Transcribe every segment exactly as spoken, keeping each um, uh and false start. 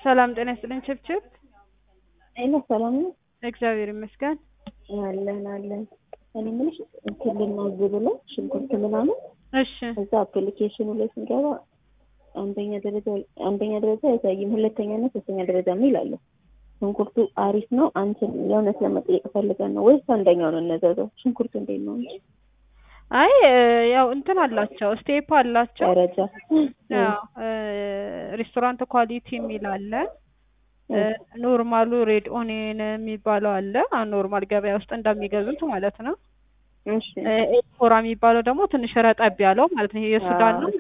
ሰላም ጤና ይስጥልኝ ችብችብ አይነ ሰላም ነው እግዚአብሔር ይመስገን አለን አለን እኔ ምንሽ ክልና ዝብሎ ሽንኩርት ምናምን እሺ እዛ አፕሊኬሽኑ ላይ ስንገባ አንደኛ ደረጃ አንደኛ ደረጃ ያሳየኝ ሁለተኛ እና ሶስተኛ ደረጃ ነው ይላል ሽንኩርቱ አሪፍ ነው አንተ ለእውነት ለመጠየቅ ፈልገን ነው ወይስ አንደኛው ነው እነዛው ሽንኩርቱ እንዴት ነው እንጂ አይ ያው እንትን አላቸው ስቴፕ አላቸው ደረጃ ያው ሬስቶራንት ኳሊቲ የሚል አለ ኖርማሉ ሬድ ኦኒየን የሚባለው አለ ኖርማል ገበያ ውስጥ እንደሚገዙት ማለት ነው እሺ ኤልፎራ የሚባለው ደግሞ ትንሽ ረጠብ ያለው ማለት ነው የሱዳን ነው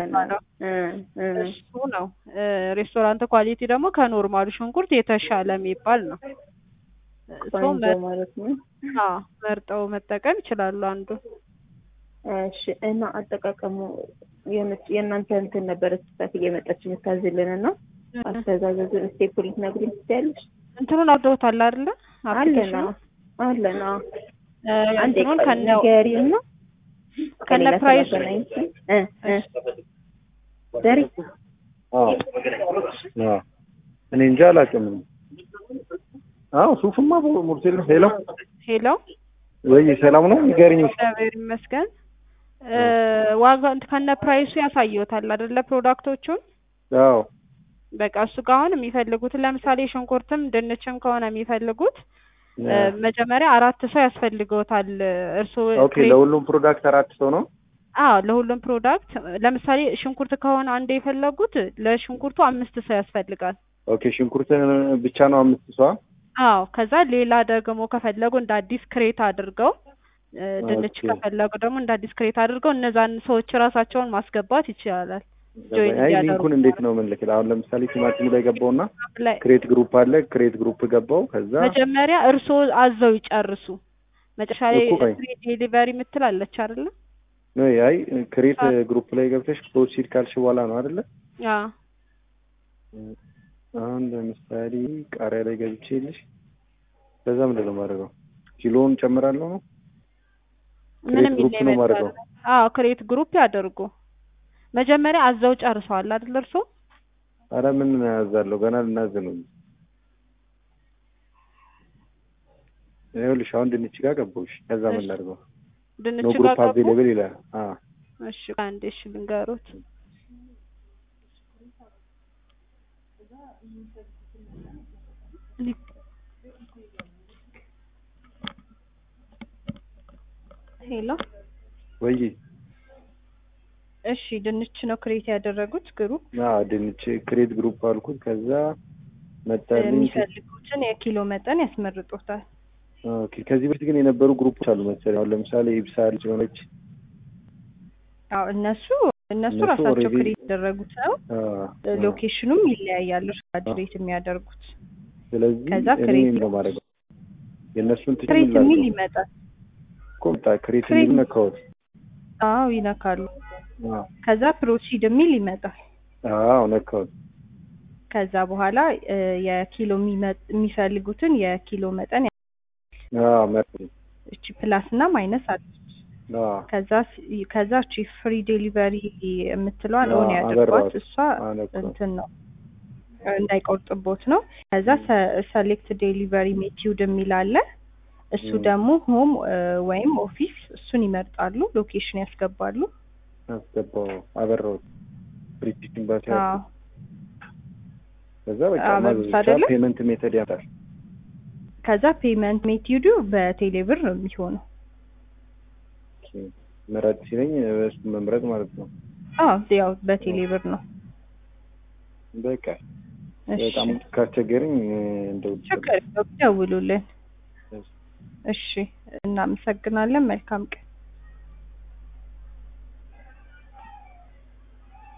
እሱ ነው ሬስቶራንት ኳሊቲ ደግሞ ከኖርማሉ ሽንኩርት የተሻለ የሚባል ነው ሰው ማለት ነው አዎ መርጠው መጠቀም ይችላሉ አንዱ እሺ እና አጠቃቀሙ የእናንተ እንትን ነበር ስታፍ እየመጣች የምታዝልንና አስተዛዘዙን ስቴፕል ነግሪኝ ትያለሽ እንትኑን አውደውታል አይደለ አለና አለና እንትኑን ከነው ገሪና ከነ ፕራይስ እ እ ደሪ አዎ አዎ እኔ እንጃ አላውቅም አዎ ሱፍማ ሙርቴል ሄሎ ሄሎ ወይ ሰላም ነው ንገሪኝ እግዚአብሔር ይመስገን ዋጋ እንት ከነ ፕራይሱ ያሳየውታል አይደለ ፕሮዳክቶቹን አዎ በቃ እሱ ጋር አሁን የሚፈልጉት ለምሳሌ ሽንኩርትም ድንችም ከሆነ የሚፈልጉት መጀመሪያ አራት ሰው ያስፈልገውታል እርሱ ኦኬ ለሁሉም ፕሮዳክት አራት ሰው ነው አዎ ለሁሉም ፕሮዳክት ለምሳሌ ሽንኩርት ከሆነ አንድ የፈለጉት ለሽንኩርቱ አምስት ሰው ያስፈልጋል ኦኬ ሽንኩርትን ብቻ ነው አምስት ሰው አዎ ከዛ ሌላ ደግሞ ከፈለጉ እንደ አዲስ ክሬት አድርገው ድንች ከፈለጉ ደግሞ እንደ አዲስ ክሬት አድርገው እነዛን ሰዎች ራሳቸውን ማስገባት ይችላል ጆይን አይ ሊንኩን እንዴት ነው ምን ልከል አሁን ለምሳሌ ቲማቲም ላይ ገባውና ክሬት ግሩፕ አለ ክሬት ግሩፕ ገባው ከዛ መጀመሪያ እርሶ አዘው ይጨርሱ መጨረሻ ላይ ፍሪ ዴሊቨሪ ምትላለች አይደል ነው አይ ክሬት ግሩፕ ላይ ገብተሽ ፕሮሲድ ካልሽ በኋላ ነው አይደል አዎ አሁን ለምሳሌ ቃሪያ ላይ ገብቼልሽ ከዛ ምንድን ነው ማድረገው ኪሎን ጨምራለሁ ነው ምንም ይለኛል አዎ ክሬት ግሩፕ ያደርጉ መጀመሪያ አዘው ጨርሰዋል አይደል እርሶ አረ ምን ያዛለው ገና ልናዘለው ይኸውልሽ አሁን ድንች ጋር ገባሁሽ ከዛ ምን ላድርገው ድንች ጋር ገባሁ አቬሌብል ይላል አዎ እሺ አንዴ እሺ ልንገሩት ሄሎ ወይ እሺ ድንች ነው ክሬት ያደረጉት ግሩፕ አዎ ድንች ክሬት ግሩፕ አልኩት ከዛ መጣልኝ የሚፈልጉትን የኪሎ መጠን ያስመርጡታል ኦኬ ከዚህ በፊት ግን የነበሩ ግሩፖች አሉ መሰለኝ አሁን ለምሳሌ ኢብሳል ሆነች አዎ እነሱ እነሱ ራሳቸው ክሬት ያደረጉት ነው ሎኬሽኑም ይለያያል አድሬት የሚያደርጉት ስለዚህ ከዛ ክሬት ነው ማለት የነሱን ክሬት የሚል ይመጣል ኮምታ ክሬት የሚል ነካው አዎ ይነካሉ ከዛ ፕሮሲድ የሚል ይመጣል አዎ ነካው ከዛ በኋላ የኪሎ የሚፈልጉትን የኪሎ መጠን አዎ መጥ እቺ ፕላስ እና ማይነስ አለ አዎ ከዛ ከዛ እቺ ፍሪ ዴሊቨሪ የምትለዋን ኦን ያደርጓት እሷ እንትን ነው እንዳይቆርጥቦት ነው ከዛ ሰሌክት ዴሊቨሪ ሜቲውድ የሚል አለ እሱ ደግሞ ሆም ወይም ኦፊስ እሱን ይመርጣሉ ሎኬሽን ያስገባሉ አስገባው አበረው ሪፒቲንግ ባታ ከዛ በቃ ማለት ፔመንት ሜተድ ያጣል ከዛ ፔመንት ሜቲውዱ በቴሌብር ነው የሚሆነው መረጥ ሲለኝ እሱ መምረጥ ማለት ነው አዎ ያው በቴሌብር ነው በቃ በጣም ካስቸገረኝ እንደው ችግር ደውሉልን እሺ እናመሰግናለን መልካም ቀን